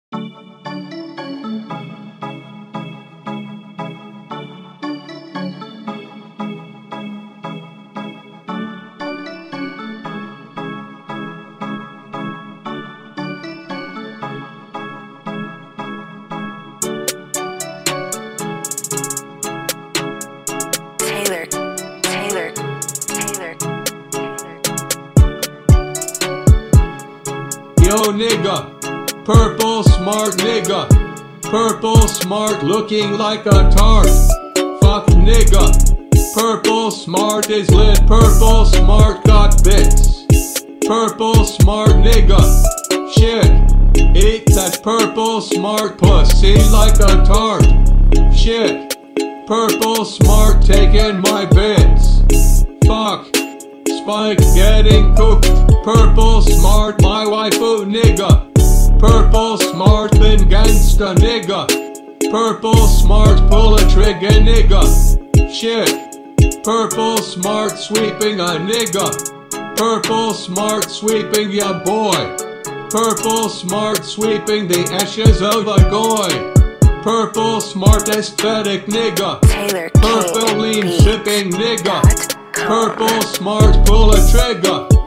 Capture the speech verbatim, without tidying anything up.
Taylor, Taylor, Taylor, Taylor. Yo nigga, purple smart nigga, purple smart looking like a tart. Fuck nigga, purple smart is lit, purple smart got bits. Purple smart nigga, shit, eat that purple smart pussy like a tart. Shit, purple smart taking my bits. Fuck, Spike getting cooked. Purple smart my waifu nigga. Purple smart been gangsta nigga. Purple smart pull a trigger nigga. Shit, purple smart sweeping a nigga. Purple smart sweeping ya boy. Purple smart sweeping the ashes of a goy. Purple smart aesthetic nigga. Taylor, Purple lean shipping nigga. Purple smart pull a trigger.